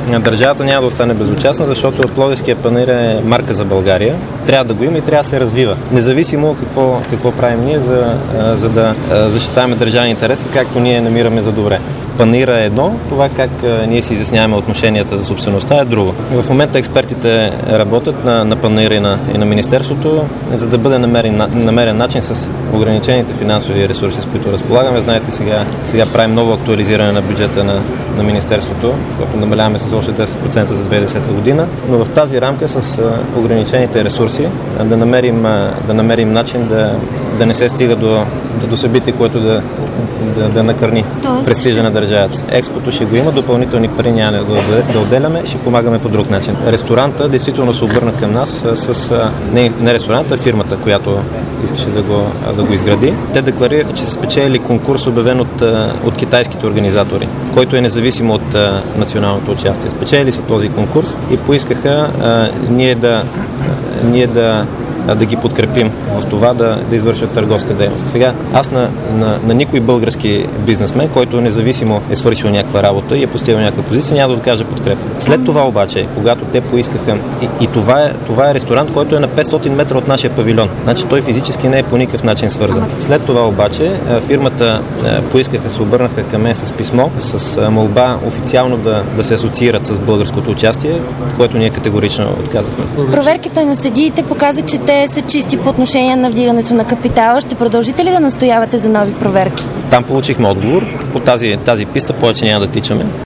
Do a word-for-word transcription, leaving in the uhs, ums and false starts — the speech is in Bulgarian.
държавата няма да остане безучастна, защото Пловдивския панаир е марка за България. Трябва да го има и трябва да се развива. Независимо какво, какво правим ние, за, за да защитаваме държавни интереси, както ние намираме за добре. Панаира е едно, това как а, ние си изясняваме отношенията за собствеността е друго. В момента експертите работят на, на панаира и на, и на Министерството, за да бъде намерен, намерен начин с ограничените финансови ресурси, с които разполагаме. Знаете, сега, сега правим ново актуализиране на бюджета на, на Министерството, което намаляваме с още десет процента за две хиляди и десета година, но в тази рамка с а, ограничените ресурси а, да, намерим, а, да намерим начин да, да не се стига до, до, до събитие, което да, да, да накърни престижа на държавата. Експото ще го има, допълнителни пари няма да, да отделяме, ще помагаме по друг начин. Ресторанта действително се обърна към нас с, с не, не ресторанта, а фирмата, която искаше да го, да го изгради. Те декларираха, че са спечелили конкурс, обявен от, от китайските организатори, който е независимо от а, националното участие. Спечелили са този конкурс и поискаха а, ние да, а, ние да да ги подкрепим в това да, да извършват търговска дейност. Сега, аз на, на, на никой български бизнесмен, който независимо е свършил някаква работа и е постигнал някаква позиция, няма да откаже подкрепа. След това обаче, когато те поискаха, и, и това, е, това е ресторант, който е на петстотин метра от нашия павилион. Значи той физически не е по никакъв начин свързан. След това обаче фирмата поискаха, се обърнаха към мен с писмо, с молба официално да, да се асоциират с българското участие, което ние категорично отказахме. Проверките на съдиите показват, че те са чисти по отношение на вдигането на капитала. Ще продължите ли да настоявате за нови проверки? Там получихме отговор. По тази, тази писта повече няма да тичаме.